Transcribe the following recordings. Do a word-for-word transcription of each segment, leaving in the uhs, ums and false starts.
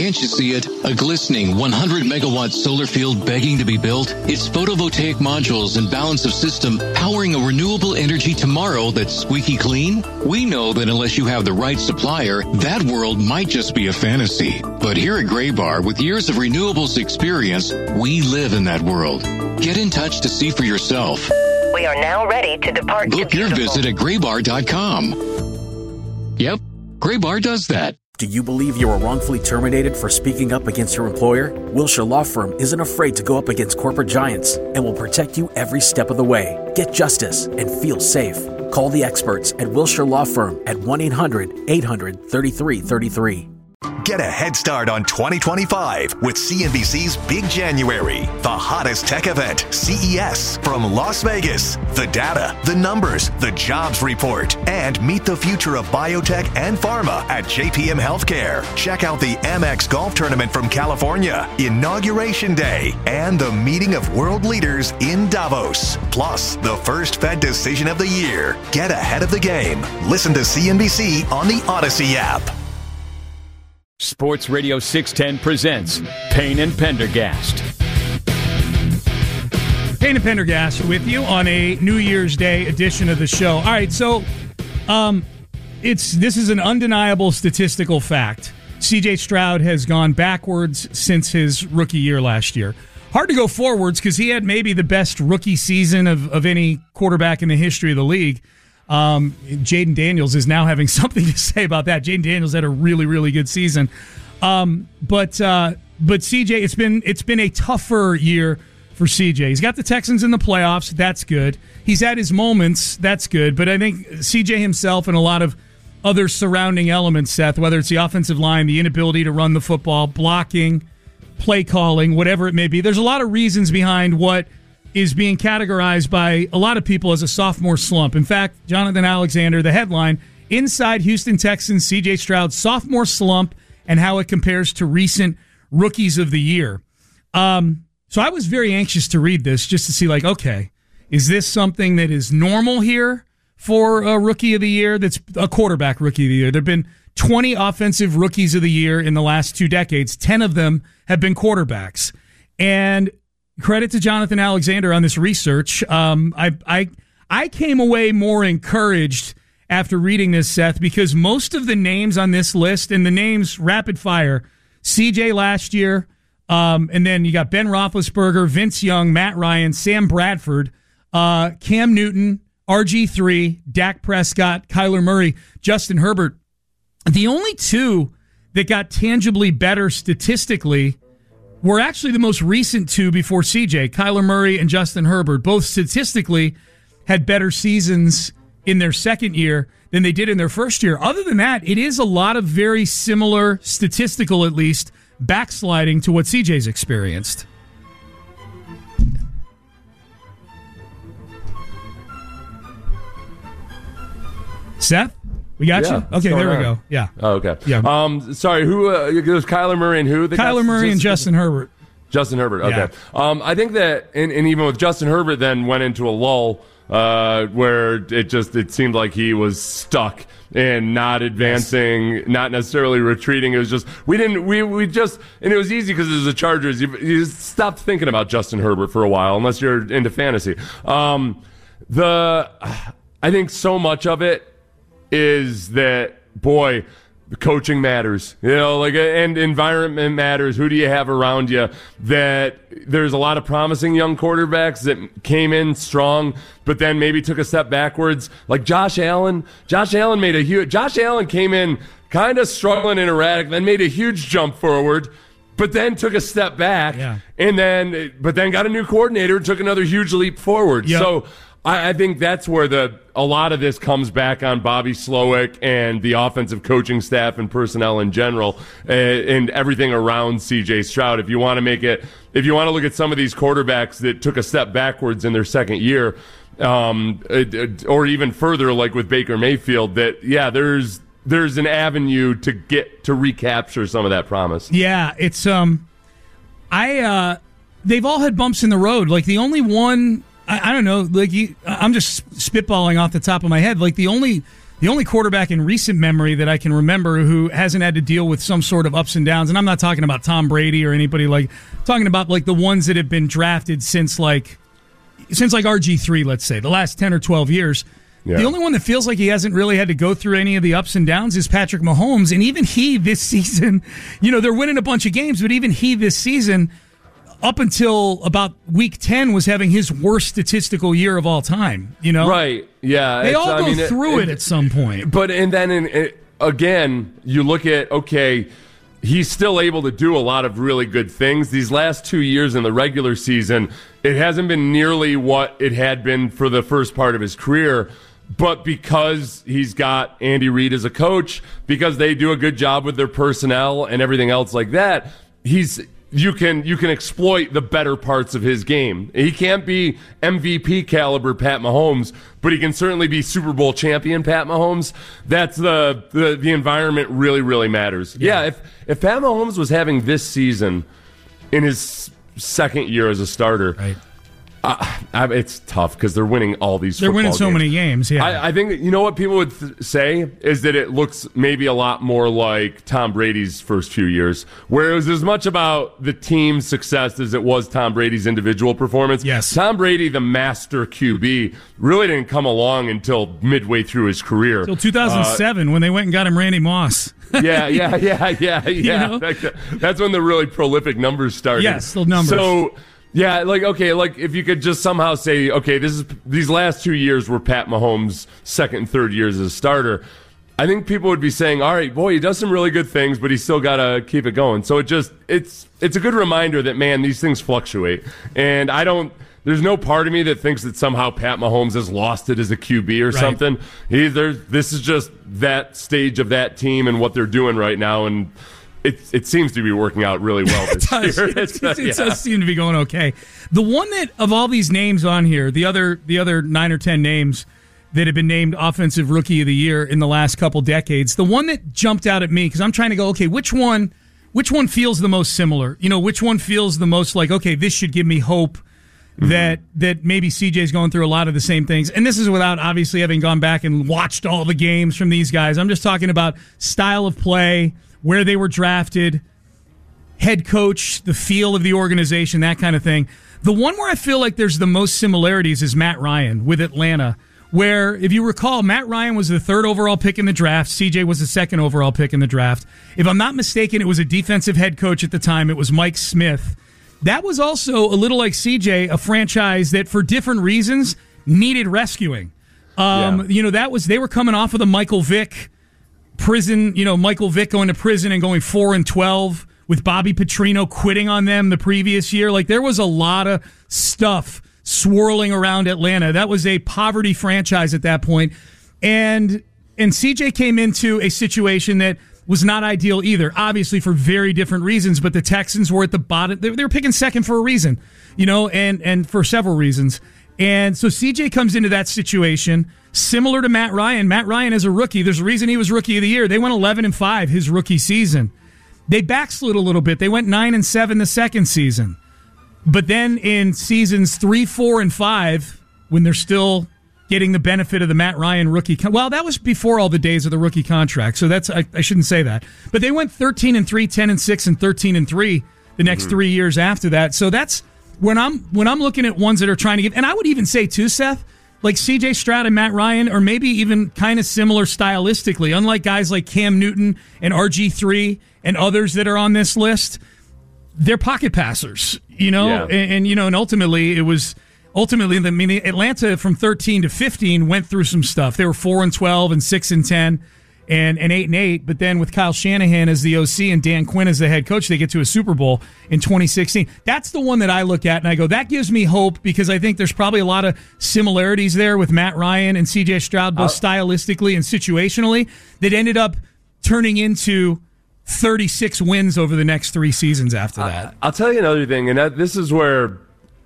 Can't you see it? A glistening one hundred megawatt solar field begging to be built? It's photovoltaic modules and balance of system powering a renewable energy tomorrow that's squeaky clean? We know that unless you have the right supplier, that world might just be a fantasy. But here at Graybar, with years of renewables experience, we live in that world. Get in touch to see for yourself. We are now ready to depart. Book your visit at graybar dot com. Yep, Graybar does that. Do you believe you were wrongfully terminated for speaking up against your employer? Wilshire Law Firm isn't afraid to go up against corporate giants and will protect you every step of the way. Get justice and feel safe. Call the experts at Wilshire Law Firm at one eight hundred eight hundred thirty-three thirty-three. Get a head start on twenty twenty-five with C N B C's Big January, the hottest tech event, C E S, from Las Vegas. The data, the numbers, the jobs report, and meet the future of biotech and pharma at J P M Healthcare. Check out the Amex Golf Tournament from California, Inauguration Day, and the meeting of world leaders in Davos. Plus, the first Fed decision of the year. Get ahead of the game. Listen to C N B C on the Odyssey app. Sports Radio six ten presents Payne and Pendergast. Payne and Pendergast with you on a New Year's Day edition of the show. All right, so um, it's this is an undeniable statistical fact. C J Stroud has gone backwards since his rookie year last year. Hard to go forwards because he had maybe the best rookie season of, of any quarterback in the history of the league. Um, Jaden Daniels is now having something to say about that. Jaden Daniels had a really, really good season. Um, but uh, but C J, it's been it's been a tougher year for C J. He's got the Texans in the playoffs. That's good. He's had his moments. That's good. But I think C J himself and a lot of other surrounding elements, Seth, whether it's the offensive line, the inability to run the football, blocking, play calling, whatever it may be, there's a lot of reasons behind what is being categorized by a lot of people as a sophomore slump. In fact, Jonathan Alexander, the headline, Inside Houston Texans, C J Stroud, sophomore slump, and how it compares to recent rookies of the year. Um, so I was very anxious to read this just to see, like, okay, is this something that is normal here for a rookie of the year that's a quarterback rookie of the year? There have been twenty offensive rookies of the year in the last two decades. ten of them have been quarterbacks. And credit to Jonathan Alexander on this research. Um, I, I, I came away more encouraged after reading this, Seth, because most of the names on this list, and the names rapid fire, C J last year, um, and then you got Ben Roethlisberger, Vince Young, Matt Ryan, Sam Bradford, uh, Cam Newton, R G three, Dak Prescott, Kyler Murray, Justin Herbert. The only two that got tangibly better statistically were actually the most recent two before C J, Kyler Murray and Justin Herbert. Both statistically had better seasons in their second year than they did in their first year. Other than that, it is a lot of very similar, statistical at least, backsliding to what C J's experienced. Seth? We got yeah, you? Okay, there we on? go. Yeah. Oh, okay. Yeah. Um, sorry, who uh, it was Kyler Murray and who? They Kyler got, Murray just, and Justin Herbert. Justin Herbert, okay. Yeah. Um, I think that, and, and even with Justin Herbert then went into a lull uh, where it just, it seemed like he was stuck and not advancing, yes. not necessarily retreating. It was just, we didn't, we, we just, and it was easy because it was the Chargers. You, you stopped thinking about Justin Herbert for a while, unless you're into fantasy. Um, the, I think so much of it is that, boy, coaching matters, you know, like, and environment matters. Who do you have around you? That there's a lot of promising young quarterbacks that came in strong, but then maybe took a step backwards. Like Josh Allen. Josh Allen made a huge, Josh Allen came in kind of struggling and erratic, then made a huge jump forward, but then took a step back, yeah. and then, but then got a new coordinator and took another huge leap forward. Yep. So, I think that's where the a lot of this comes back on Bobby Slowick and the offensive coaching staff and personnel in general, uh, and everything around C J Stroud. If you want to make it, if you want to look at some of these quarterbacks that took a step backwards in their second year, um, or even further, like with Baker Mayfield, that yeah, there's there's an avenue to get to recapture some of that promise. Yeah, it's um, I uh, they've all had bumps in the road. Like the only one. I don't know, like you, I'm just spitballing off the top of my head. Like the only the only quarterback in recent memory that I can remember who hasn't had to deal with some sort of ups and downs. And I'm not talking about Tom Brady or anybody like, I'm talking about like the ones that have been drafted since like, since like R G three, let's say, the last ten or twelve years. Yeah. The only one that feels like he hasn't really had to go through any of the ups and downs is Patrick Mahomes. And even he this season, you know, they're winning a bunch of games, but even he this season, up until about week ten, was having his worst statistical year of all time, you know? Right, yeah. They all I go mean, through it, it, it at some point. But, and then, in, it, again, you look at, okay, he's still able to do a lot of really good things. These last two years in the regular season, it hasn't been nearly what it had been for the first part of his career. But because he's got Andy Reid as a coach, because they do a good job with their personnel and everything else like that, he's you can you can exploit the better parts of his game. He can't be M V P caliber Pat Mahomes, but he can certainly be Super Bowl champion Pat Mahomes. That's the the, the environment really, really matters. Yeah, yeah if, if Pat Mahomes was having this season in his second year as a starter, right. Uh, it's tough because they're winning all these. They're winning so games. many games. Yeah, I, I think you know what people would th- say is that it looks maybe a lot more like Tom Brady's first few years, where it was as much about the team's success as it was Tom Brady's individual performance. Yes, Tom Brady, the master Q B, really didn't come along until midway through his career, until two thousand seven uh, when they went and got him Randy Moss. yeah, yeah, yeah, yeah, yeah. You know? That's when the really prolific numbers started. Yes, the numbers. So. Yeah, like, okay, like, if you could just somehow say, okay, this is these last two years were Pat Mahomes' second and third years as a starter, I think people would be saying, all right, boy, he does some really good things, but he's still got to keep it going. So it just, it's it's a good reminder that, man, these things fluctuate. And I don't, there's no part of me that thinks that somehow Pat Mahomes has lost it as a Q B or right. something. He, this is just that stage of that team and what they're doing right now, and It it seems to be working out really well this it does. year. It, it, uh, it yeah. does seem to be going okay. The one that, of all these names on here, the other the other nine or ten names that have been named Offensive Rookie of the Year in the last couple decades, the one that jumped out at me, because I'm trying to go, okay, which one which one feels the most similar? You know, which one feels the most like, okay, this should give me hope mm-hmm. that that maybe C J's going through a lot of the same things. And this is without obviously having gone back and watched all the games from these guys. I'm just talking about style of play, where they were drafted, head coach, the feel of the organization, that kind of thing. The one where I feel like there's the most similarities is Matt Ryan with Atlanta, where, if you recall, Matt Ryan was the third overall pick in the draft. C J was the second overall pick in the draft. If I'm not mistaken, it was a defensive head coach at the time. It was Mike Smith. That was also a little like C J, a franchise that, for different reasons, needed rescuing. Um, yeah. You know, that was they were coming off of the Michael Vick prison, you know, Michael Vick going to prison and going four and twelve with Bobby Petrino quitting on them the previous year. Like, there was a lot of stuff swirling around Atlanta. That was a poverty franchise at that point. And and C J came into a situation that was not ideal either, obviously for very different reasons, but the Texans were at the bottom. They, they were picking second for a reason, you know, and, and for several reasons. And so C J comes into that situation similar to Matt Ryan. Matt Ryan as a rookie, there's a reason he was Rookie of the Year. They went eleven and five his rookie season. They backslid a little bit. They went nine and seven the second season. But then in seasons three, four, and five, when they're still getting the benefit of the Matt Ryan rookie, con- well, that was before all the days of the rookie contract, so that's I, I shouldn't say that. But they went thirteen and three, ten and six, and thirteen and three the next mm-hmm. three years after that. So that's when I'm when I'm looking at ones that are trying to give, and I would even say too, Seth, like C J Stroud and Matt Ryan, or maybe even kind of similar stylistically, unlike guys like Cam Newton and R G three and others that are on this list, they're pocket passers, you know, yeah. and, and you know, and ultimately it was ultimately I mean Atlanta from thirteen to fifteen went through some stuff. They were four and twelve and six and ten. And, and eight and eight, but then with Kyle Shanahan as the O C and Dan Quinn as the head coach, they get to a Super Bowl in twenty sixteen. That's the one that I look at and I go, that gives me hope, because I think there's probably a lot of similarities there with Matt Ryan and C J Stroud, both uh, stylistically and situationally, that ended up turning into thirty-six wins over the next three seasons after that. I'll tell you another thing, and that, this is where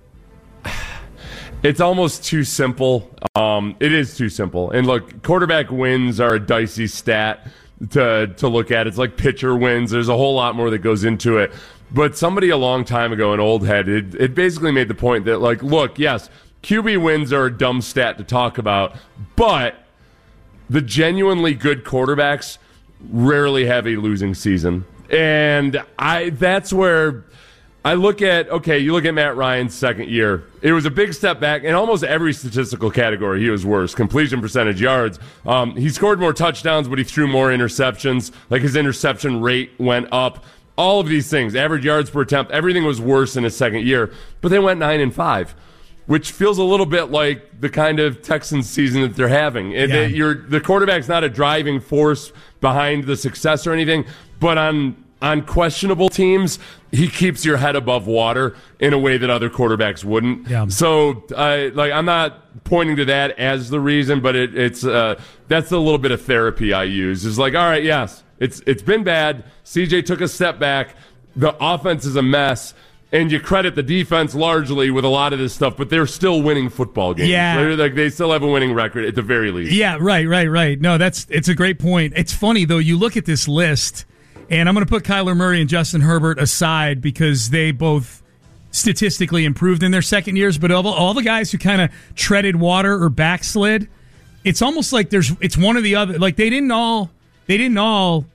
it's almost too simple. Um, it is too simple. And look, quarterback wins are a dicey stat to to look at. It's like pitcher wins. There's a whole lot more that goes into it. But somebody a long time ago, an old head, it, it basically made the point that, like, look, yes, Q B wins are a dumb stat to talk about, but the genuinely good quarterbacks rarely have a losing season. And I that's where I look at, okay, you look at Matt Ryan's second year. It was a big step back in almost every statistical category. He was worse. Completion percentage, yards. Um, he scored more touchdowns, but he threw more interceptions. Like his interception rate went up. All of these things, average yards per attempt, everything was worse in his second year. But they went nine and five, which feels a little bit like the kind of Texans season that they're having. Yeah. It, you're, the quarterback's not a driving force behind the success or anything, but on on questionable teams, he keeps your head above water in a way that other quarterbacks wouldn't. Yeah. So, uh, like, I'm not pointing to that as the reason, but it, it's uh, that's a little bit of therapy I use. It's like, all right, yes, it's it's been bad. C J took a step back. The offense is a mess. And you credit the defense largely with a lot of this stuff, but they're still winning football games. Yeah. They're, like, they still have a winning record at the very least. Yeah, right, right, right. No, that's it's a great point. It's funny, though. You look at this list, and I'm going to put Kyler Murray and Justin Herbert aside because they both statistically improved in their second years, but all, all the guys who kind of treaded water or backslid, it's almost like there's it's one or the other. Like, they didn't all, they didn't all,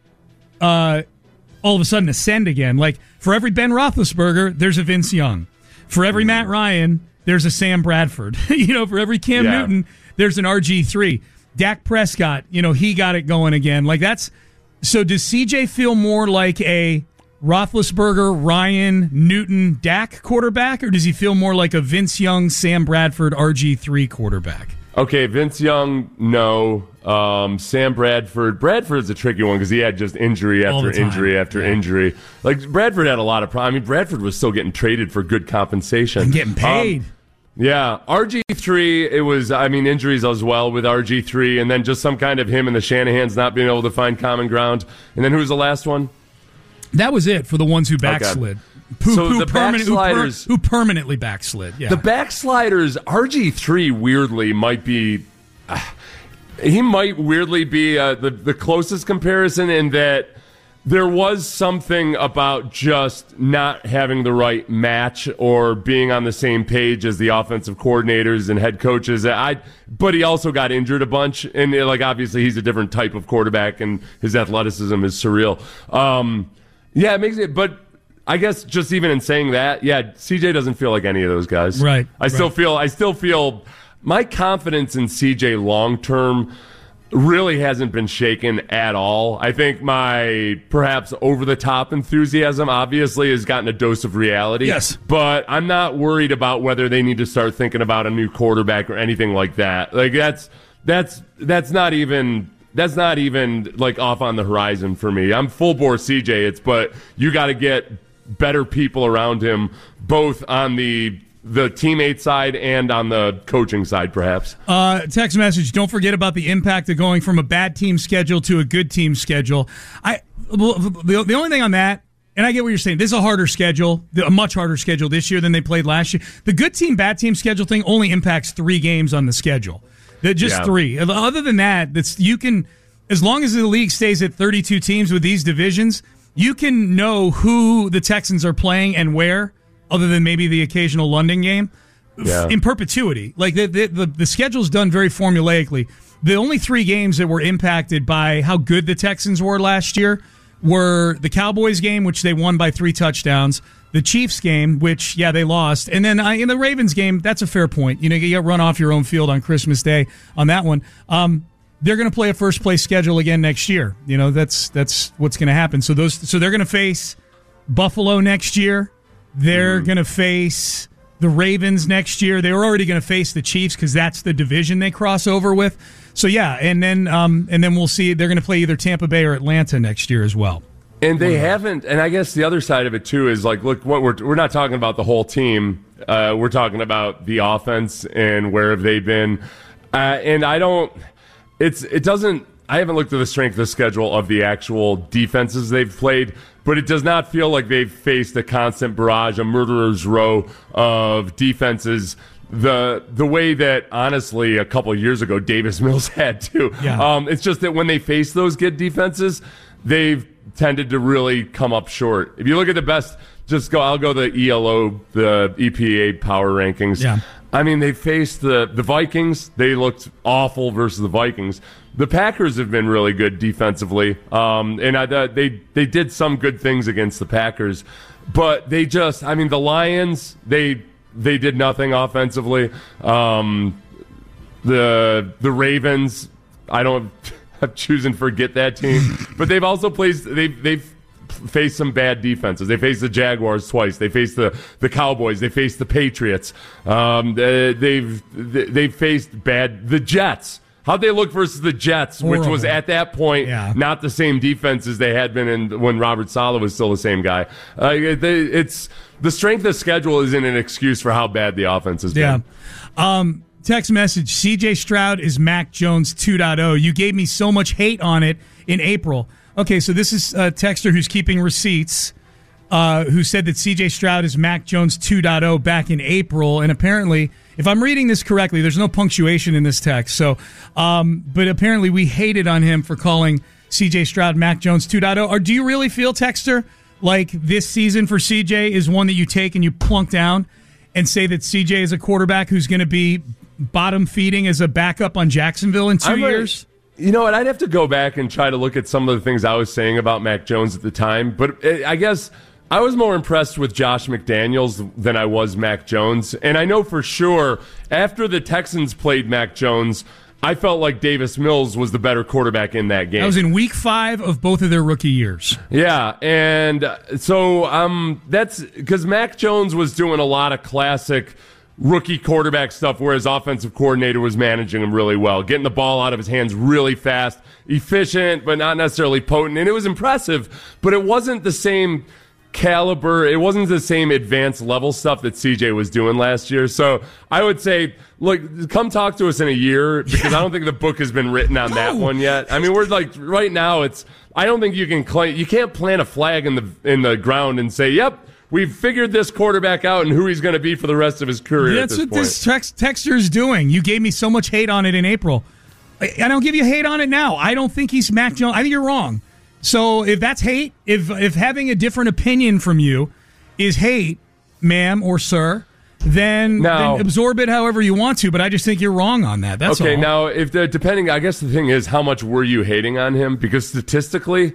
uh, all of a sudden ascend again. Like, for every Ben Roethlisberger, there's a Vince Young. For every Matt Ryan, there's a Sam Bradford. You know, for every Cam yeah. Newton, there's an R G three. Dak Prescott, you know, he got it going again. Like, that's so. Does C J feel more like a Roethlisberger, Ryan, Newton, Dak quarterback, or does he feel more like a Vince Young, Sam Bradford, R G three quarterback? Okay, Vince Young, no. Um, Sam Bradford. Bradford's a tricky one because he had just injury after injury after yeah. injury. Like, Bradford had a lot of problems. I mean, Bradford was still getting traded for good compensation. And getting paid. Um, yeah. R G three, it was, I mean, injuries as well with R G three, and then just some kind of him and the Shanahans not being able to find common ground. And then who was the last one? That was it for the ones who backslid. Okay. Who, so who, the permanent, backsliders, who, per, who permanently backslid. Yeah. The backsliders, R G three weirdly might be, uh, he might weirdly be uh, the, the closest comparison in that there was something about just not having the right match or being on the same page as the offensive coordinators and head coaches. I, but he also got injured a bunch, and like obviously he's a different type of quarterback, and his athleticism is surreal. Um, yeah, it makes it, but. I guess just even in saying that, yeah, C J doesn't feel like any of those guys. Right. I still right. feel I still feel my confidence in C J long term really hasn't been shaken at all. I think my perhaps over the top enthusiasm obviously has gotten a dose of reality. Yes. But I'm not worried about whether they need to start thinking about a new quarterback or anything like that. Like that's that's that's not even That's not even like off on the horizon for me. I'm full bore C J. It's but you got to get better people around him, both on the the teammate side and on the coaching side, perhaps. Uh, text message: don't forget about the impact of going from a bad team schedule to a good team schedule. I the, the only thing on that, and I get what you're saying. This is a harder schedule, a much harder schedule this year than they played last year. The good team, bad team schedule thing only impacts three games on the schedule. They're just yeah. three. Other than that, that's you can, as long as the league stays at thirty-two teams with these divisions, you can know who the Texans are playing and where, other than maybe the occasional London game, yeah. in perpetuity. Like the, the the the schedule's done very formulaically. The only three games that were impacted by how good the Texans were last year were the Cowboys game, which they won by three touchdowns. The Chiefs game, which, yeah, they lost. And then uh, in the Ravens game, that's a fair point. You know, you get run off your own field on Christmas Day on that one. Um, they're going to play a first-place schedule again next year. You know, that's that's what's going to happen. So those, so they're going to face Buffalo next year. They're mm. going to face the Ravens next year. They were already going to face the Chiefs because that's the division they cross over with. So, yeah, and then um, and then we'll see. They're going to play either Tampa Bay or Atlanta next year as well. And they haven't, and I guess the other side of it too is like, look, what we're we're not talking about the whole team. Uh, we're talking about the offense and where have they been. Uh, and I don't, it's it doesn't. I haven't looked at the strength of the schedule of the actual defenses they've played, but it does not feel like they've faced a constant barrage, a murderer's row of defenses. The the way that, honestly, a couple of years ago, Davis Mills had to. Yeah. Um, it's just that when they face those good defenses, they've tended to really come up short. If you look at the best, just go, I'll go the E L O, the E P A power rankings. Yeah. I mean, they faced the, the Vikings. They looked awful versus the Vikings. the Packers have been really good defensively, um, and I, uh, they they did some good things against the Packers, but they just, I mean, the Lions, they they did nothing offensively. Um, the the Ravens, I don't, I'm choosing to forget that team, but they've also played, they've they've faced some bad defenses. They faced the Jaguars twice. They faced the, the Cowboys. They faced the Patriots. Um, they, they've they've faced bad the Jets. How'd they look versus the Jets, Horrible. which was at that point yeah. not the same defense as they had been in when Robert Saleh was still the same guy. Uh, they, it's the strength of schedule isn't an excuse for how bad the offense has yeah. been. Um, text message: C J Stroud is Mac Jones two point oh. You gave me so much hate on it in April. Okay, so this is a texter who's keeping receipts, uh, who said that C J Stroud is Mac Jones two point oh back in April, and apparently, if I'm reading this correctly, there's no punctuation in this text. So, um, but apparently we hated on him for calling C J Stroud Mac Jones two point oh. Or do you really feel, texter, like this season for C J is one that you take and you plunk down and say that C J is a quarterback who's going to be bottom feeding as a backup on Jacksonville in 2 I'm years? A- You know what? I'd have to go back and try to look at some of the things I was saying about Mac Jones at the time. But I guess I was more impressed with Josh McDaniels than I was Mac Jones. And I know for sure after the Texans played Mac Jones, I felt like Davis Mills was the better quarterback in that game. That was in week five of both of their rookie years. Yeah. And so um, that's because Mac Jones was doing a lot of classic rookie quarterback stuff where his offensive coordinator was managing him really well, getting the ball out of his hands really fast, efficient, but not necessarily potent. And it was impressive, but it wasn't the same caliber. It wasn't the same advanced level stuff that C J was doing last year. So I would say, look, come talk to us in a year because yeah. I don't think the book has been written on no. that one yet. I mean, we're like right now it's, I don't think you can claim, you can't plant a flag in the, in the ground and say, yep, we've figured this quarterback out and who he's going to be for the rest of his career. That's at this what point. this text- texter's doing. You gave me so much hate on it in April. I, I don't give you hate on it now. I don't think he's Mac Jones. I think you're wrong. So if that's hate, if if having a different opinion from you is hate, ma'am or sir, then, now, then absorb it however you want to. But I just think you're wrong on that. That's okay. all. Now, if the depending, I guess the thing is, how much were you hating on him? Because statistically,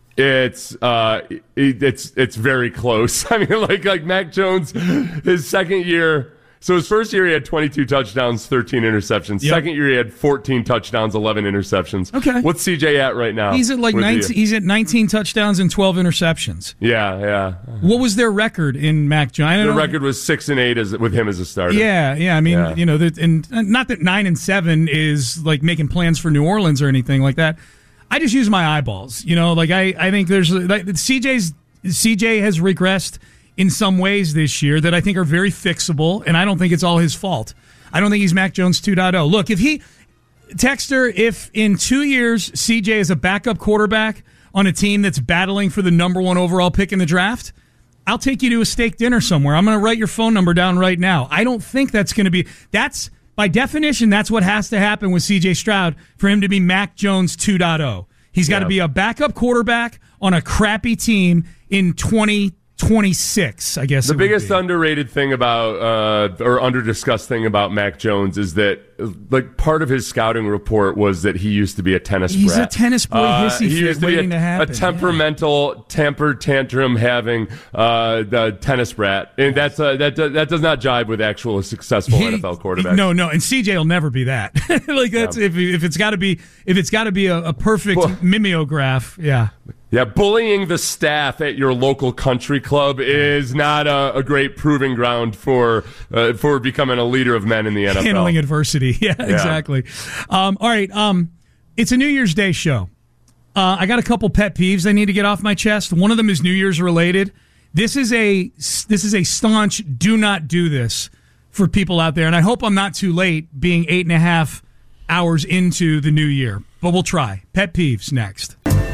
It's uh, it, it's it's very close. I mean, like like Mac Jones, his second year. So his first year he had twenty-two touchdowns, thirteen interceptions. Yep. Second year he had fourteen touchdowns, eleven interceptions. Okay, what's C J at right now? He's at like nineteen. He's at nineteen touchdowns and twelve interceptions. Yeah, yeah. What was their record in Mac Jones? The record was six and eight as with him as a starter. Yeah, yeah. I mean, yeah. you know, and not that nine and seven is like making plans for New Orleans or anything like that. I just use my eyeballs, you know. Like I, I think there's like C J's C J has regressed in some ways this year that I think are very fixable, and I don't think it's all his fault. I don't think he's Mac Jones two point oh. Look, if he Texter, if in two years C J is a backup quarterback on a team that's battling for the number one overall pick in the draft, I'll take you to a steak dinner somewhere. I'm going to write your phone number down right now. I don't think that's going to be that's. By definition, that's what has to happen with C J Stroud for him to be Mac Jones two point oh. He's got yeah. to be a backup quarterback on a crappy team in twenty twenty-six, I guess. The biggest underrated thing about, uh, or under-discussed thing about Mac Jones is that, like, part of his scouting report was that he used to be a tennis He's brat. He's a tennis boy uh, hissy he fit waiting a, to happen. A temperamental, yeah. temper tantrum having uh, the tennis brat. And that's uh, that, that does not jibe with actual successful he, N F L quarterbacks. No, no, and C J will never be that. like that's yeah. if if it's got to be if it's got to be a, a perfect well, mimeograph, yeah. Yeah, bullying the staff at your local country club is not a, a great proving ground for uh, for becoming a leader of men in the N F L. Handling adversity. Yeah, yeah. exactly. Um, all right, um, it's a New Year's Day show. Uh, I got a couple pet peeves I need to get off my chest. One of them is New Year's related. This is a this is a staunch do not do this for people out there, and I hope I'm not too late being eight and a half hours into the new year, but we'll try. Pet peeves next.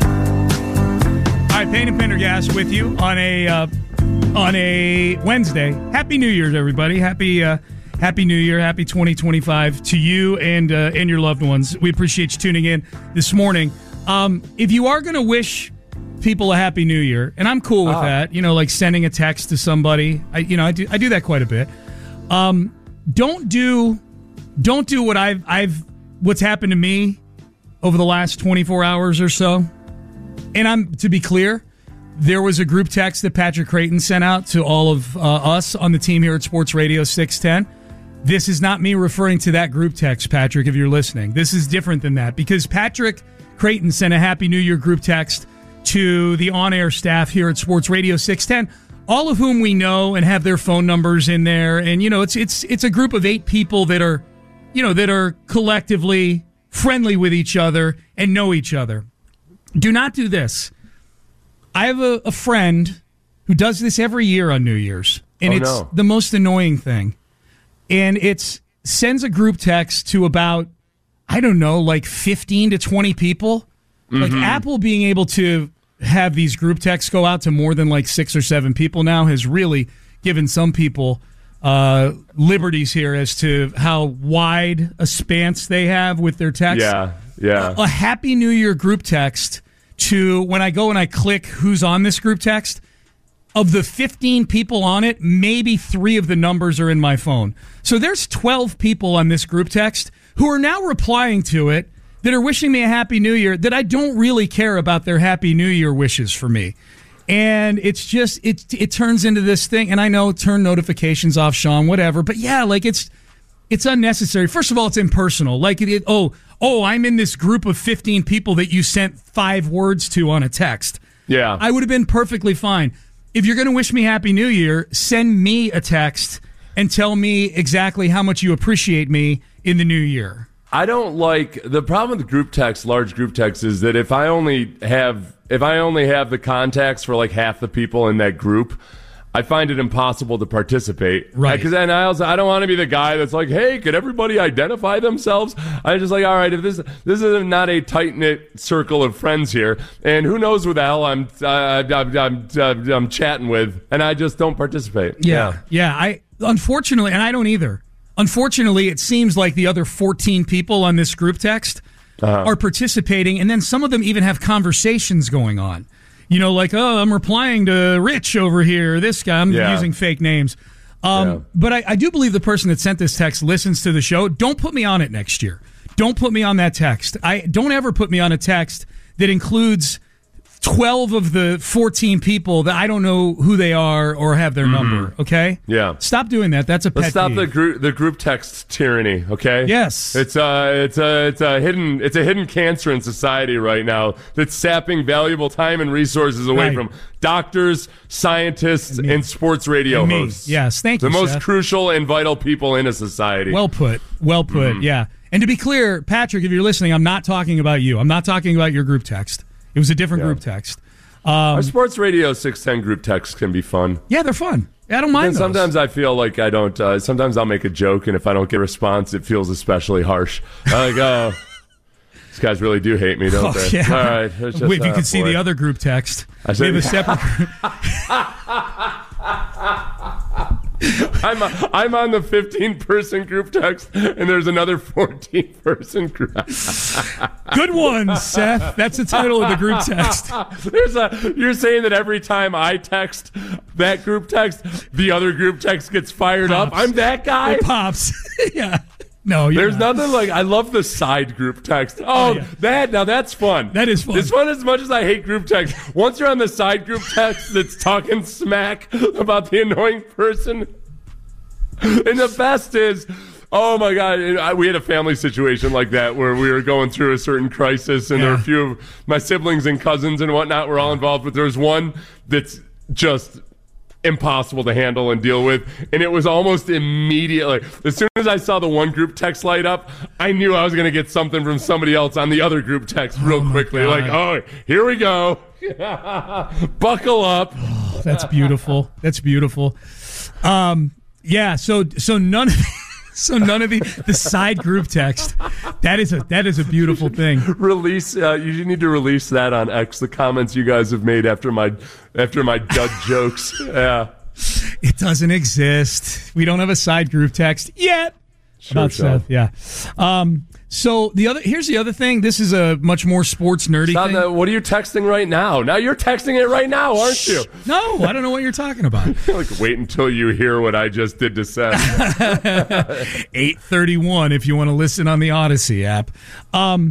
All right, Payne and Pendergast with you on a uh, on a Wednesday. Happy New Year's, everybody! Happy uh, Happy New Year! Happy twenty twenty-five to you and uh, and your loved ones. We appreciate you tuning in this morning. Um, if you are going to wish people a Happy New Year, and I'm cool with ah. that, you know, like sending a text to somebody. I you know I do I do that quite a bit. Um, don't do don't do what I've I've what's happened to me over the last twenty-four hours or so. And I'm to be clear, there was a group text that Patrick Creighton sent out to all of uh, us on the team here at Sports Radio six ten. This is not me referring to that group text, Patrick, if you're listening. This is different than that because Patrick Creighton sent a Happy New Year group text to the on-air staff here at Sports Radio six ten, all of whom we know and have their phone numbers in there. And, you know, it's it's it's a group of eight people that are, you know, that are collectively friendly with each other and know each other. Do not do this. I have a, a friend who does this every year on New Year's, and oh, it's no. the most annoying thing. And it's sends a group text to about, I don't know, like fifteen to twenty people. Mm-hmm. Like Apple being able to have these group texts go out to more than like six or seven people now has really given some people uh, liberties here as to how wide a span they have with their text. Yeah, yeah. A, a Happy New Year group text to when I go and I click who's on this group text, of the fifteen people on it, maybe three of the numbers are in my phone. So there's twelve people on this group text who are now replying to it that are wishing me a Happy New Year that I don't really care about their Happy New Year wishes for me. And it's just, it it turns into this thing. And I know, turn notifications off, Sean, whatever. But yeah, like it's it's unnecessary. First of all, it's impersonal. Like, it, oh, oh, I'm in this group of fifteen people that you sent five words to on a text. Yeah. I would have been perfectly fine. If you're going to wish me Happy New Year, send me a text and tell me exactly how much you appreciate me in the new year. I don't like the problem with group text, large group text, is that if I only have if I only have the contacts for like half the people in that group, I find it impossible to participate. Right. Because then I also I don't want to be the guy that's like, hey, could everybody identify themselves? I'm just like, all right, if this this is not a tight knit circle of friends here, and who knows who the hell I'm uh, I'm, I'm, I'm I'm chatting with, and I just don't participate. Yeah, yeah. I unfortunately, and I don't either. Unfortunately, it seems like the other fourteen people on this group text uh-huh. are participating, and then some of them even have conversations going on. You know, like, oh, I'm replying to Rich over here, this guy. I'm yeah. using fake names. Um, yeah. But I, I do believe the person that sent this text listens to the show. Don't put me on it next year. Don't put me on that text. I don't ever put me on a text that includes twelve of the fourteen people that I don't know who they are or have their mm-hmm. number, okay? Yeah. Stop doing that. That's a pet Let's stop peeve. the group the group text tyranny, okay? Yes. It's a it's a it's a hidden it's a hidden cancer in society right now that's sapping valuable time and resources away Right. from doctors, scientists, and, and sports radio and me. hosts. Yes, thank the you, The most Seth. crucial and vital people in a society. Well put. Well put. Mm-hmm. Yeah. And to be clear, Patrick, if you're listening, I'm not talking about you. I'm not talking about your group text. It was a different Yeah. group text. Our Sports Radio six ten group texts can be fun. Yeah, they're fun. I don't mind And those. sometimes I feel like I don't. Uh, sometimes I'll make a joke, and if I don't get a response, it feels especially harsh. I'm like, oh, these guys really do hate me, don't Oh, they? yeah. All right. it's just, Wait, if you uh, could see boy. the other group text. I We said- have a separate group. I'm I'm on the fifteen person group text, and there's another fourteen person group. Good one, Seth. That's the title of the group text. There's a. You're saying that every time I text that group text, the other group text gets fired Pops. up. I'm that guy. It pops. Yeah. No, you're There's not. nothing like I love the side group text. Oh, yeah. that now that's fun. That is fun. It's fun as much as I hate group text. Once you're on the side group text that's talking smack about the annoying person, and the best is, oh my god, I, we had a family situation like that where we were going through a certain crisis, and Yeah. there were a few of my siblings and cousins and whatnot were all involved. But there was one that's just impossible to handle and deal with, and it was almost immediately as soon as I saw the one group text light up, I knew I was going to get something from somebody else on the other group text real Oh, quickly. God. Like, oh, here we go. Buckle up. That's beautiful. That's beautiful. Um, yeah. So so none of so none of the the side group text. That is a that is a beautiful thing. Release. Uh, you need to release that on X. The comments you guys have made after my after my dud jokes. Yeah. It doesn't exist. We don't have a side group text yet. Sure, About sure. Seth, yeah. Um, so the other here's the other thing. This is a much more sports nerdy Stop thing. that. What are you texting right now? Now you're texting it right now, aren't you? No, I don't know what you're talking about. Like, wait until you hear what I just did to Seth. eight thirty-one if you want to listen on the Odyssey app. Um,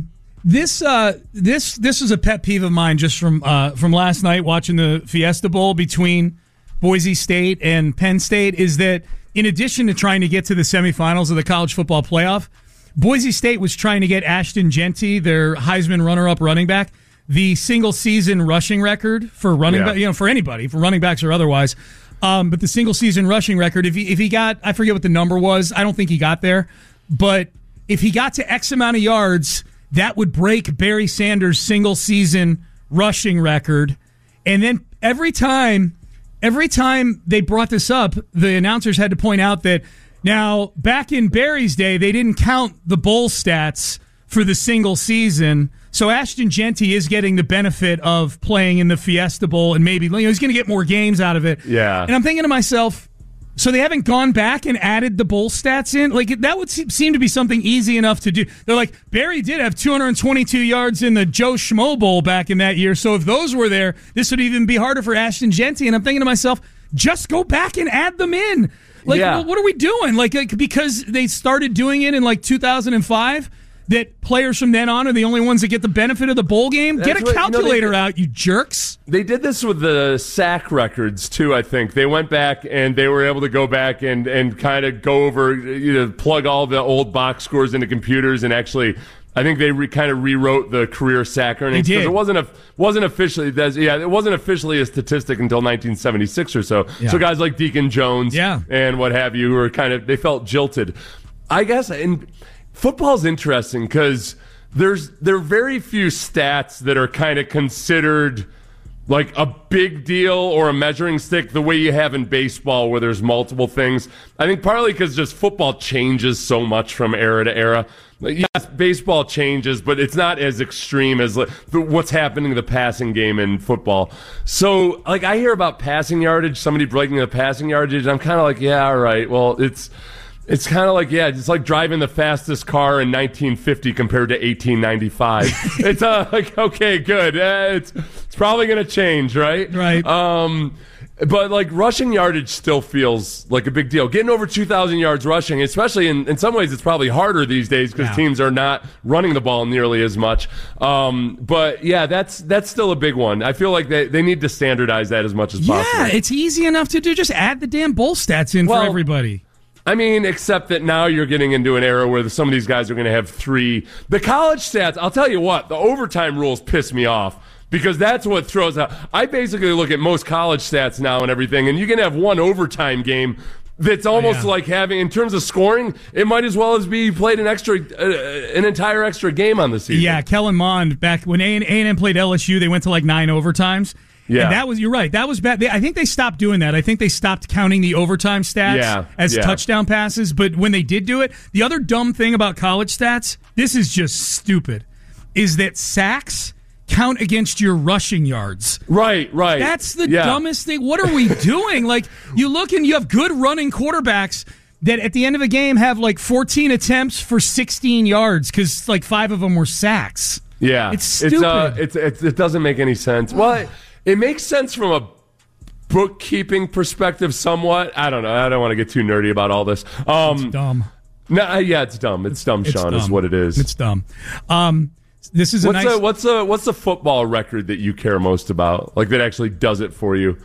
This uh, this this is a pet peeve of mine just from uh, from last night watching the Fiesta Bowl between Boise State and Penn State is that in addition to trying to get to the semifinals of the college football playoff, Boise State was trying to get Ashton Jeanty, their Heisman runner-up running back, the single-season rushing record for running Yeah. back, you know, for anybody, for running backs or otherwise. Um, but the single-season rushing record, if he if he got, I forget what the number was. I don't think he got there, but if he got to X amount of yards, that would break Barry Sanders' single-season rushing record. And then every time, every time they brought this up, the announcers had to point out that now back in Barry's day, they didn't count the bowl stats for the single season. So Ashton Jeanty is getting the benefit of playing in the Fiesta Bowl, and maybe you know, he's going to get more games out of it. Yeah. And I'm thinking to myself, so they haven't gone back and added the bowl stats in? Like, that would se- seem to be something easy enough to do. They're like, Barry did have two hundred twenty-two yards in the Joe Schmo Bowl back in that year, so if those were there, this would even be harder for Ashton Jeanty. And I'm thinking to myself, just go back and add them in. Like, Yeah. well, what are we doing? Like, like, because they started doing it in, like, two thousand five, that players from then on are the only ones that get the benefit of the bowl game? That's Get a what- you know, they calculator did- out, you jerks. They did this with the sack records too. I think they went back and they were able to go back and, and kind of go over, you know, plug all the old box scores into computers and actually, I think they re, kind of rewrote the career sack earnings They did. it wasn't a wasn't officially that's, yeah it wasn't officially a statistic until nineteen seventy-six or so. Yeah. So guys like Deacon Jones, Yeah. and what have you, were kind of they felt jilted. I guess and football's interesting because there's there are very few stats that are kind of considered like a big deal or a measuring stick the way you have in baseball where there's multiple things. I think partly because just football changes so much from era to era. Like, yes, baseball changes, but it's not as extreme as like, the, what's happening in the passing game in football. So, like, I hear about passing yardage, somebody breaking the passing yardage, and I'm kind of like, yeah, all right, well, it's... It's kind of like, yeah, it's like driving the fastest car in nineteen fifty compared to eighteen ninety-five. It's uh, like, okay, good. Uh, it's it's probably going to change, right? Right. Um, but like rushing yardage still feels like a big deal. Getting over two thousand yards rushing, especially in, in some ways, it's probably harder these days because Yeah. teams are not running the ball nearly as much. Um, but yeah, that's that's still a big one. I feel like they, they need to standardize that as much as possible. Yeah, it's easy enough to do. Just add the damn bowl stats in Well, for everybody. I mean, except that now you're getting into an era where some of these guys are going to have three. The college stats, I'll tell you what, the overtime rules piss me off because that's what throws out. I basically look at most college stats now and everything, and you can have one overtime game that's almost Oh, yeah. like having, in terms of scoring, it might as well as be played an extra, uh, an entire extra game on the season. Yeah, Kellen Mond, back when A and M played L S U, they went to like nine overtimes. Yeah. And that was, you're right, that was bad. They, I think they stopped doing that. I think they stopped counting the overtime stats Yeah, as yeah. touchdown passes. But when they did do it, the other dumb thing about college stats, this is just stupid, is that sacks count against your rushing yards. Right, right. That's the Yeah. dumbest thing. What are we doing? Like, you look and you have good running quarterbacks that at the end of a game have like fourteen attempts for sixteen yards because like five of them were sacks. Yeah, It's stupid. uh, it's, it's it doesn't make any sense. Well, it, it makes sense from a bookkeeping perspective, somewhat. I don't know. I don't want to get too nerdy about all this. Um, Dumb. no, yeah, it's dumb. It's dumb, It's Sean, is dumb. what it is. It's dumb. Um, this is a what's nice. a what's a what's the football record that you care most about? Like that actually does it for you?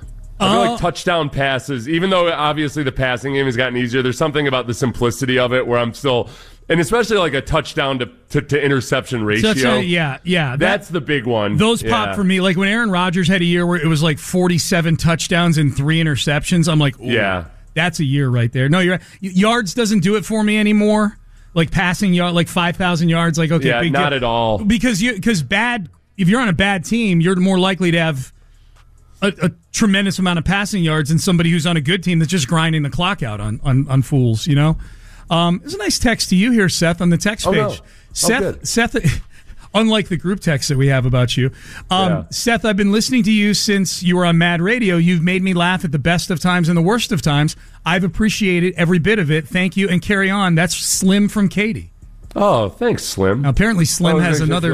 I feel Uh, like touchdown passes, even though obviously the passing game has gotten easier, there's something about the simplicity of it where I'm still, and especially like a touchdown to, to, to interception ratio. such a, yeah, yeah. that- That's the big one. Those pop Yeah. for me. Like when Aaron Rodgers had a year where it was like forty-seven touchdowns and three interceptions. I'm like, ooh, Yeah. that's a year right there. No, you're right. Y- Yards doesn't do it for me anymore. Like passing yard, like five thousand yards. Like okay, Yeah, big not deal. at all. Because you because bad. If you're on a bad team, you're more likely to have a, a tremendous amount of passing yards than somebody who's on a good team that's just grinding the clock out on on, on fools. You know. Um, there's a nice text to you here, Seth, on the text Oh, page. no. Oh, Seth, good. Seth. Unlike the group text that we have about you. Um, Yeah. Seth, I've been listening to you since you were on Mad Radio. You've made me laugh at the best of times and the worst of times. I've appreciated every bit of it. Thank you, and carry on. That's Slim from Katy. Oh, thanks, Slim. Now, apparently, Slim Oh, it has makes me another feel a little-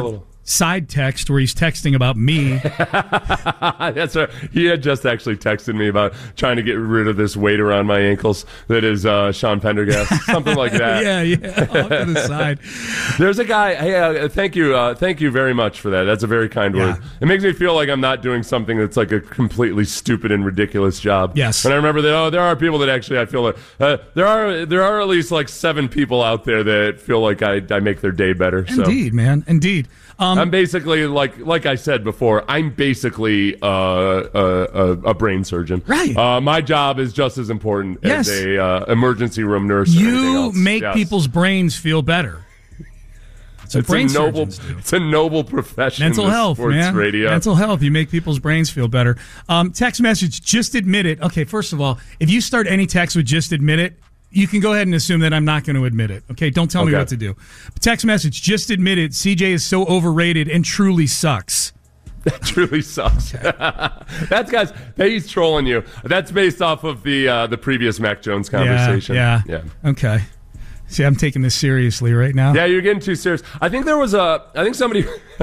side text where he's texting about me. That's a, he had just actually texted me about trying to get rid of this weight around my ankles that is uh, Sean Pendergast, something like that. yeah, yeah, off to the side. There's a guy, hey, uh, thank you, uh, thank you very much for that. That's a very kind Yeah. word. It makes me feel like I'm not doing something that's like a completely stupid and ridiculous job. Yes. And I remember that, oh, there are people that actually I feel like, uh, there are there are at least like seven people out there that feel like I, I make their day better. So. Indeed, man, indeed. Um, I'm basically like like I said before. I'm basically uh, a, a, a brain surgeon. Right. Uh, my job is just as important Yes. as a uh, emergency room nurse. or anything you else. make Yes. people's brains feel better. It's, It's brain a noble. surgeons do. It's a noble profession. Mental this health, sports man. radio. Mental health. You make people's brains feel better. Um, text message, just admit it. Okay, first of all, if you start any text with just admit it, you can go ahead and assume that I'm not going to admit it. Okay, don't tell me Okay. what to do. Text message, just admit it. C J is so overrated and truly sucks. That truly sucks. That's guys. He's trolling you. That's based off of the uh, the previous Mac Jones conversation. Yeah, yeah. yeah. Okay. See, I'm taking this seriously right now. Yeah, you're getting too serious. I think there was a. I think somebody.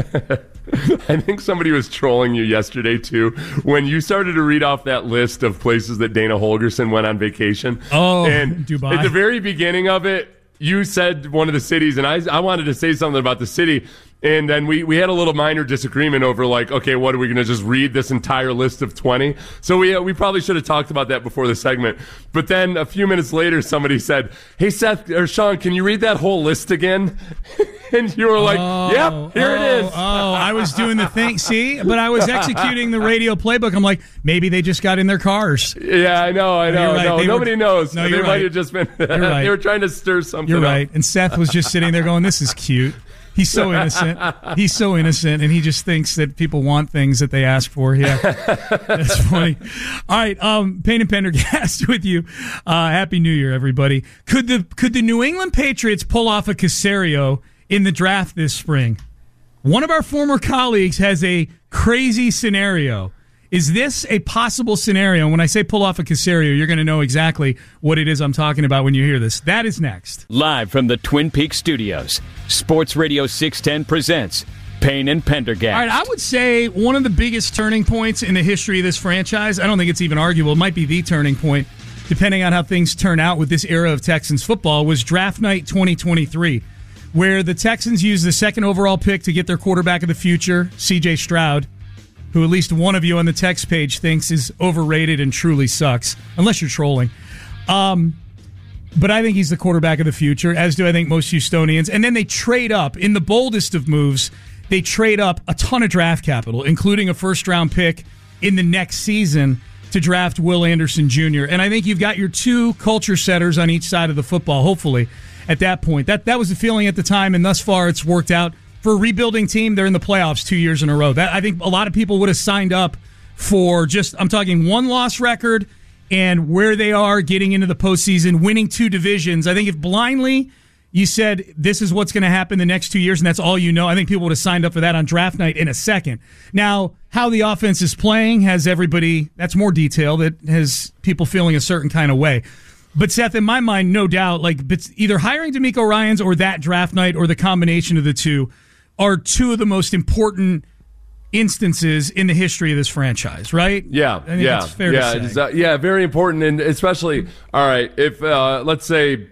I think somebody was trolling you yesterday too when you started to read off that list of places that Dana Holgerson went on vacation. Oh, and Dubai. At the very beginning of it, you said one of the cities, and I I wanted to say something about the city. And then we, we had a little minor disagreement over, like, okay, what are we going to just read this entire list of twenty? So we uh, we probably should have talked about that before the segment. But then a few minutes later, somebody said, hey, Seth, or Sean, can you read that whole list again? And you were like, Oh, yep, here oh, it is. Oh, I was doing the thing. See, but I was executing the radio playbook. I'm like, maybe they just got in their cars. Yeah, I know, I know. you're right. No, They nobody were- knows. No, they you're might right. have just been, right. they were trying to stir something You're up. right. And Seth was just sitting there going, this is cute. He's so innocent. He's so innocent, and he just thinks that people want things that they ask for. Yeah, that's funny. All right, um, Payne and Pendergast with you. Uh, Happy New Year, everybody. Could the could the New England Patriots pull off a Caserio in the draft this spring? One of our former colleagues has a crazy scenario. Is this a possible scenario? When I say pull off a Caserio, you're going to know exactly what it is I'm talking about when you hear this. That is next. Live from the Twin Peaks studios, Sports Radio six ten presents Payne and Pendergast. All right, I would say one of the biggest turning points in the history of this franchise, I don't think it's even arguable, it might be the turning point, depending on how things turn out with this era of Texans football, was draft night twenty twenty-three, where the Texans used the second overall pick to get their quarterback of the future, C J Stroud, who at least one of you on the text page thinks is overrated and truly sucks, unless you're trolling. Um, but I think he's the quarterback of the future, as do I think most Houstonians. And then they trade up. In the boldest of moves, they trade up a ton of draft capital, including a first-round pick in the next season to draft Will Anderson Junior And I think you've got your two culture setters on each side of the football, hopefully, at that point. That, that was the feeling at the time, and thus far it's worked out. For a rebuilding team, they're in the playoffs two years in a row. That I think a lot of people would have signed up for just, I'm talking one-loss record and where they are getting into the postseason, winning two divisions. I think if blindly you said this is what's going to happen the next two years and that's all you know, I think people would have signed up for that on draft night in a second. Now, how the offense is playing has everybody, that's more detail, that has people feeling a certain kind of way. But Seth, in my mind, no doubt, like it's either hiring DeMeco Ryans or that draft night or the combination of the two are two of the most important instances in the history of this franchise, right? Yeah, I think yeah, that's fair yeah, to say. it's, uh, yeah. Very important, and especially, all right, if uh, let's say,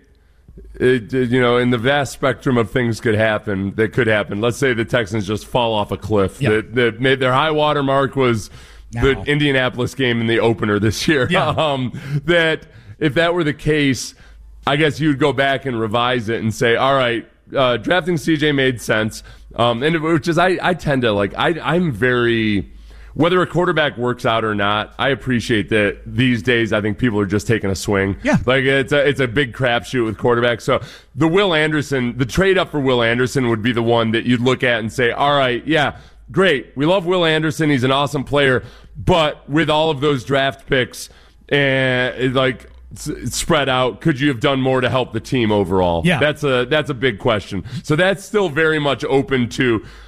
it, you know, in the vast spectrum of things could happen that could happen. Let's say the Texans just fall off a cliff. Yeah. That, that made their high water mark was the Now. Indianapolis game in the opener this year. Yeah. um, that if that were the case, I guess you'd go back and revise it and say, all right, uh, drafting C J made sense. Um, and which is, I, I tend to like, I, I'm very, whether a quarterback works out or not, I appreciate that these days. I think people are just taking a swing. Yeah. Like it's a, it's a big crapshoot with quarterbacks. So the Will Anderson, the trade up for Will Anderson would be the one that you'd look at and say, all right, yeah, great. We love Will Anderson. He's an awesome player. But with all of those draft picks and like, spread out, could you have done more to help the team overall? Yeah. That's a that's a big question. So that's still very much open to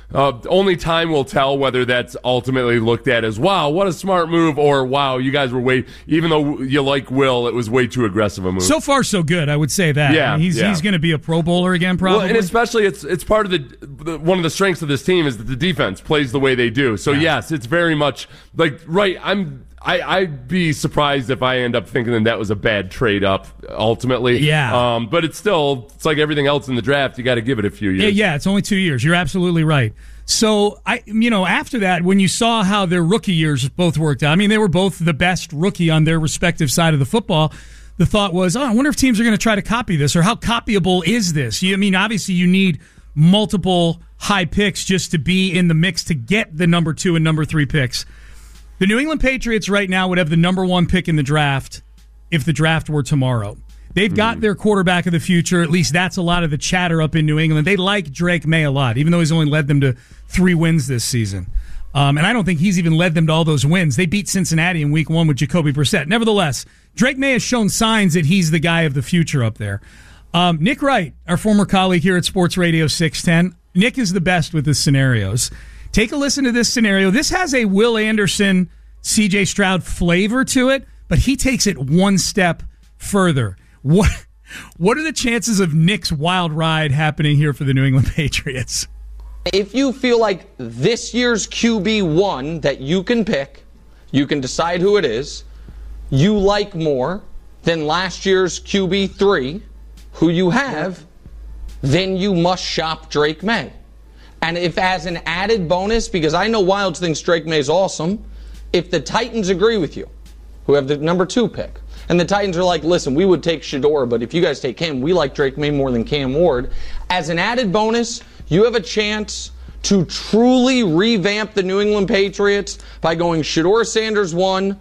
Uh, only time will tell whether that's ultimately looked at as, wow, what a smart move, or wow, you guys were way, even though you like Will, it was way too aggressive a move. So far, so good, I would say that. Yeah, I mean, he's yeah. he's going to be a Pro Bowler again, probably. Well, and especially it's it's part of the, the one of the strengths of this team is that the defense plays the way they do. So yeah. yes, it's very much like right. I'm I I'd be surprised if I end up thinking that that was a bad trade up ultimately. Yeah. Um, but it's still it's like everything else in the draft. You got to give it a few years. Yeah, yeah, it's only two years. You're absolutely right. So, I, you know, after that, when you saw how their rookie years both worked out, I mean, they were both the best rookie on their respective side of the football. The thought was, oh, I wonder if teams are going to try to copy this, or how copyable is this? You, I mean, obviously you need multiple high picks just to be in the mix to get the number two and number three picks. The New England Patriots right now would have the number one pick in the draft if the draft were tomorrow. They've got their quarterback of the future. At least that's a lot of the chatter up in New England. They like Drake May a lot, even though he's only led them to three wins this season. Um, and I don't think he's even led them to all those wins. They beat Cincinnati in week one with Jacoby Brissett. Nevertheless, Drake May has shown signs that he's the guy of the future up there. Um, Nick Wright, our former colleague here at Sports Radio six ten, Nick is the best with his scenarios. Take a listen to this scenario. This has a Will Anderson, C J Stroud flavor to it, but he takes it one step further. What what are the chances of Nick's wild ride happening here for the New England Patriots? If you feel like this year's Q B one that you can pick, you can decide who it is, you like more than last year's Q B three, who you have, then you must shop Drake May. And if as an added bonus, because I know Wilds thinks Drake May is awesome, if the Titans agree with you, who have the number two pick, and the Titans are like, listen, we would take Shedeur, but if you guys take him, we like Drake May more than Cam Ward. As an added bonus, you have a chance to truly revamp the New England Patriots by going Shedeur Sanders one,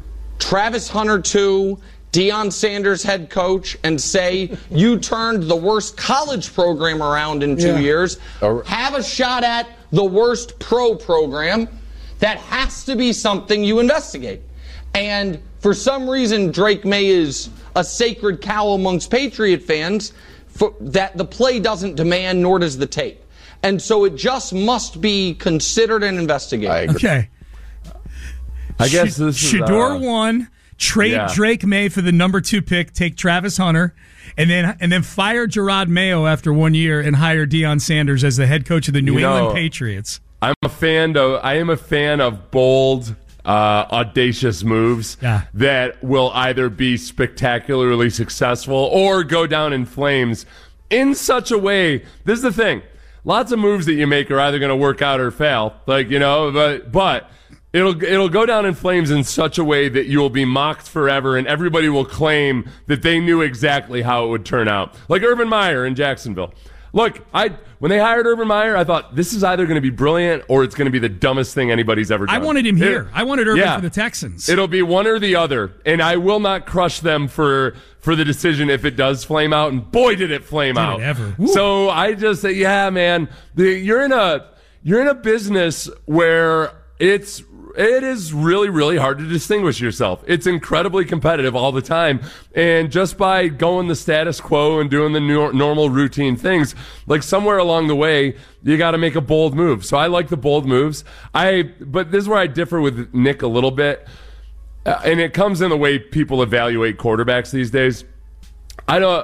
Travis Hunter two, Deion Sanders head coach, and say you turned the worst college program around in two yeah. years. Have a shot at the worst pro program. That has to be something you investigate. And for some reason, Drake May is a sacred cow amongst Patriot fans for, that the play doesn't demand, nor does the tape. And so it just must be considered and investigated. Okay. I guess this Sh- is... Shedeur uh, one, trade yeah. Drake May for the number two pick, take Travis Hunter, and then and then fire Gerard Mayo after one year and hire Deion Sanders as the head coach of the New you England know, Patriots. I'm a fan of... I am a fan of bold... Uh, audacious moves yeah. that will either be spectacularly successful or go down in flames in such a way. This is the thing. Lots of moves that you make are either going to work out or fail. Like, you know, but but it'll it'll go down in flames in such a way that you will be mocked forever and everybody will claim that they knew exactly how it would turn out. Like Urban Meyer in Jacksonville. Look, I when they hired Urban Meyer, I thought this is either going to be brilliant or it's going to be the dumbest thing anybody's ever done. I wanted him here. It, I wanted Urban yeah, for the Texans. It'll be one or the other, and I will not crush them for for the decision if it does flame out. And boy, did it flame did out! It ever. So I just say, yeah, man, the, you're in a you're in a business where it's. It is really, really hard to distinguish yourself. It's incredibly competitive all the time. And just by going the status quo and doing the new, normal routine things, like somewhere along the way, you got to make a bold move. So I like the bold moves. I, but this is where I differ with Nick a little bit. Uh, and it comes in the way people evaluate quarterbacks these days. I don't,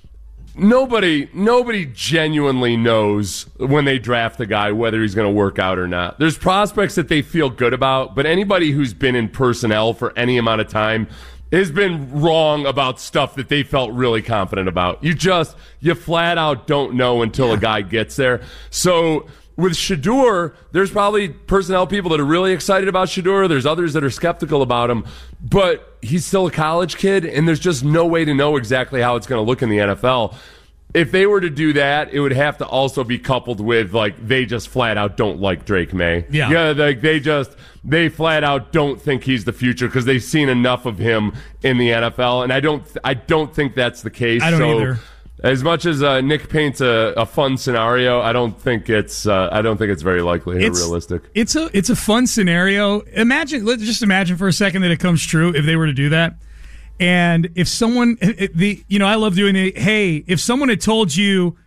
Nobody, nobody genuinely knows when they draft the guy whether he's going to work out or not. There's prospects that they feel good about, but anybody who's been in personnel for any amount of time has been wrong about stuff that they felt really confident about. You just, you flat out don't know until yeah. a guy gets there. So with Shedeur, there's probably personnel people that are really excited about Shedeur. There's others that are skeptical about him, but he's still a college kid, and there's just no way to know exactly how it's going to look in the N F L. If they were to do that, it would have to also be coupled with, like, they just flat out don't like Drake May. Yeah. Yeah, like, they just, they flat out don't think he's the future because they've seen enough of him in the N F L, and I don't, I don't think that's the case. I don't so, either. As much as uh, Nick paints a, a fun scenario, I don't think it's uh, I don't think it's very likely or it's, realistic. It's a it's a fun scenario. Imagine, let's just imagine for a second that it comes true if they were to do that. And if someone, the you know, I love doing it. Hey, if someone had told you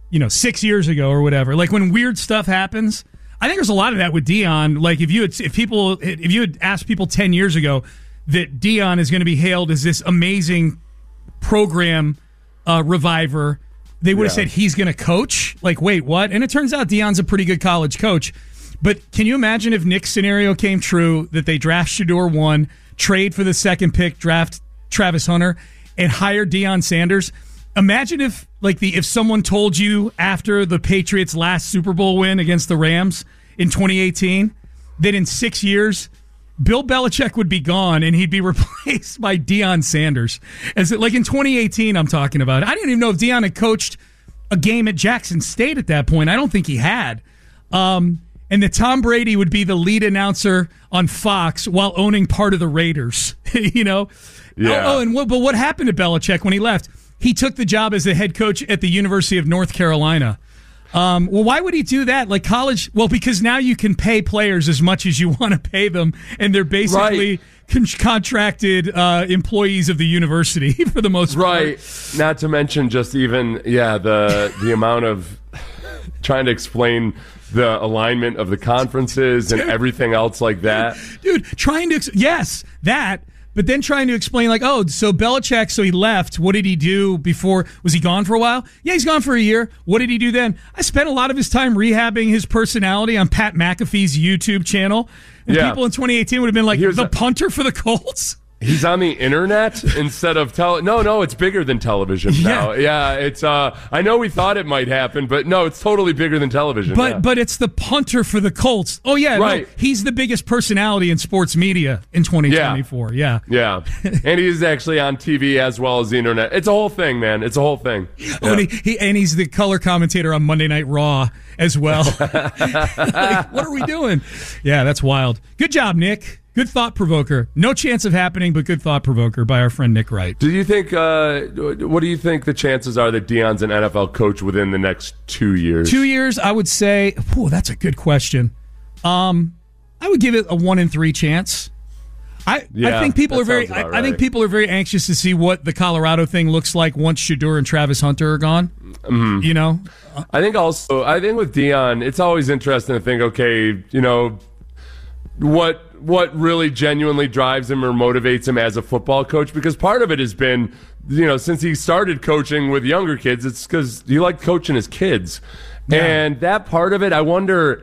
you know, six years ago or whatever. Like when weird stuff happens, I think there's a lot of that with Deion. Like if you had, if people, if you had asked people ten years ago that Deion is going to be hailed as this amazing program uh, reviver, they would have Yeah. said he's going to coach. Like, wait, what? And it turns out Deion's a pretty good college coach. But can you imagine if Nick's scenario came true, that they draft Shedeur one, trade for the second pick, draft Travis Hunter, and hire Deion Sanders? Imagine if, like, the if someone told you after the Patriots' last Super Bowl win against the Rams in twenty eighteen that in six years Bill Belichick would be gone and he'd be replaced by Deion Sanders. As it, like in twenty eighteen, I'm talking about. I didn't even know if Deion had coached a game at Jackson State at that point. I don't think he had. Um, and that Tom Brady would be the lead announcer on Fox while owning part of the Raiders. you know? Yeah. Oh, oh, and what, but what happened to Belichick when he left? He took the job as the head coach at the University of North Carolina. Um, well, why would he do that? Like college? Well, because now you can pay players as much as you want to pay them, and they're basically Right. con- contracted uh, employees of the university for the most part. Right. Not to mention just even, yeah, the the amount of trying to explain the alignment of the conferences and Dude. everything else like that. Dude, trying to, ex- yes, that, but then trying to explain, like, oh, so Belichick, so he left. What did he do before? Was he gone for a while? Yeah, he's gone for a year. What did he do then? I spent a lot of his time rehabbing his personality on Pat McAfee's YouTube channel. And Yeah. people in twenty eighteen would have been like, Here's the a- punter for the Colts? He's on the internet instead of tele. No, no, it's bigger than television now. Yeah. Yeah, it's. Uh, I know we thought it might happen, but no, it's totally bigger than television. But yeah. but it's the punter for the Colts. Oh, yeah. Right. No, he's the biggest personality in sports media in twenty twenty-four. Yeah. yeah, and he's actually on T V as well as the internet. It's a whole thing, man. It's a whole thing. Oh, Yeah. and, he, he, and he's the color commentator on Monday Night Raw as well. Like, what are we doing? Yeah, that's wild. Good job, Nick. Good thought provoker. No chance of happening, but good thought provoker by our friend Nick Wright. Do you think? Uh, what do you think the chances are that Deion's an N F L coach within the next two years? Two years, I would say. Whew, that's a good question. Um, I would give it a one in three chance. I, Yeah, I think people that are very. sounds I, about I think right. people are very anxious to see what the Colorado thing looks like once Shedeur and Travis Hunter are gone. Mm-hmm. You know, I think also. I think with Deion, it's always interesting to think. Okay, you know, what what really genuinely drives him or motivates him as a football coach? Because part of it has been, you know, since he started coaching with younger kids, it's because he liked coaching his kids, Yeah. and that part of it, I wonder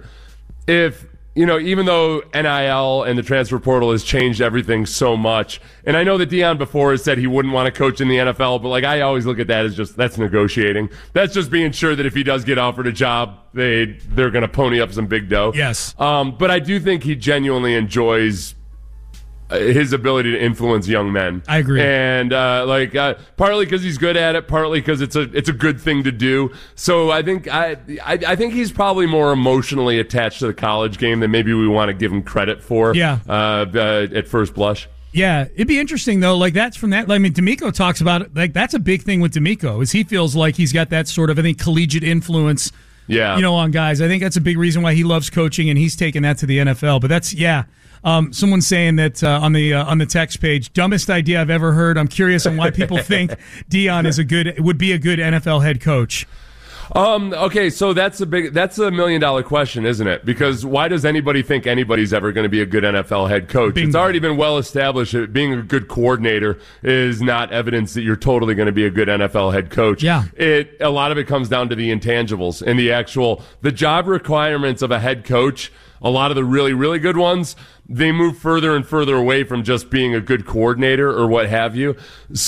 if. You know, even though N I L and the transfer portal has changed everything so much, and I know that Deion before has said he wouldn't want to coach in the N F L, but like I always look at that as just that's negotiating. That's just being sure that if he does get offered a job, they they're going to pony up some big dough. Yes. Um, but I do think he genuinely enjoys uh, his ability to influence young men. I agree. And uh, like uh, partly because he's good at it, partly because it's a it's a good thing to do. So I think I, I I think he's probably more emotionally attached to the college game than maybe we want to give him credit for. Yeah. Uh, uh, at first blush. yeah, it'd be interesting though. Like that's from that. I mean, D'Amico talks about it. Like that's a big thing with D'Amico is he feels like he's got that sort of I think collegiate influence. Yeah. You know, on guys. I think that's a big reason why he loves coaching and he's taken that to the N F L. But that's yeah. Um, someone's saying that uh, on the uh, on the text page, dumbest idea I've ever heard. I'm curious on why people think Deion is a good would be a good N F L head coach. Um. Okay. So that's a big. That's a million dollar question, isn't it? Because why does anybody think anybody's ever going to be a good N F L head coach? Bingo. It's already been well established that being a good coordinator is not evidence that you're totally going to be a good N F L head coach. Yeah. It. A lot of it comes down to the intangibles and the actual the job requirements of a head coach. A lot of the really, really good ones, they move further and further away from just being a good coordinator or what have you.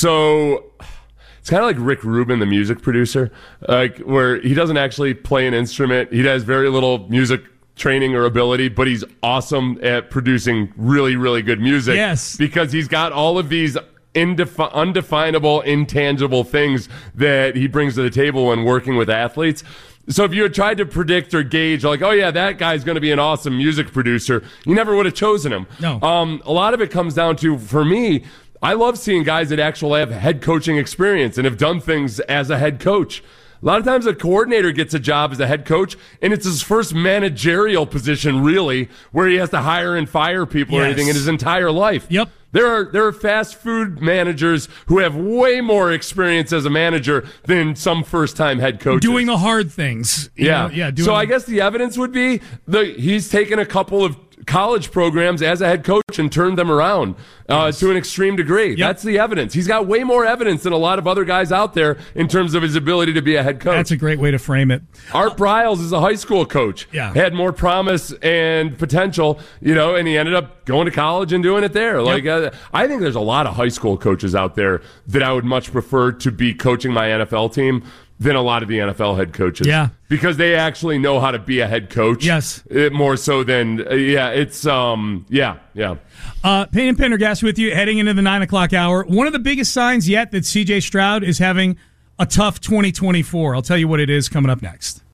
So it's kind of like Rick Rubin, the music producer, like where he doesn't actually play an instrument. He has very little music training or ability, but he's awesome at producing really, really good music. Yes. Because he's got all of these indefi- undefinable, intangible things that he brings to the table when working with athletes. So if you had tried to predict or gauge, like, oh yeah, that guy's going to be an awesome music producer, you never would have chosen him. No. Um, a lot of it comes down to, for me, I love seeing guys that actually have head coaching experience and have done things as a head coach. A lot of times a coordinator gets a job as a head coach, and it's his first managerial position, really, where he has to hire and fire people or Yes. anything in his entire life. Yep. There are there are fast food managers who have way more experience as a manager than some first-time head coaches. Doing the hard things. Yeah. Know, yeah. Doing so I guess the evidence would be the he's taken a couple of college programs as a head coach and turned them around uh, yes. to an extreme degree. Yep. That's the evidence. He's got way more evidence than a lot of other guys out there in terms of his ability to be a head coach. That's a great way to frame it. Art Briles is a high school coach. Yeah. Had more promise and potential, you know, and he ended up going to college and doing it there. Like, yep. uh, I think there's a lot of high school coaches out there that I would much prefer to be coaching my N F L team than a lot of the N F L head coaches. Yeah. Because they actually know how to be a head coach. Yes. It, more so than, uh, yeah, it's, um, yeah, yeah. Uh, Payne and Pendergast with you heading into the nine o'clock hour. One of the biggest signs yet that C J Stroud is having a tough twenty twenty-four. I'll tell you what it is coming up next.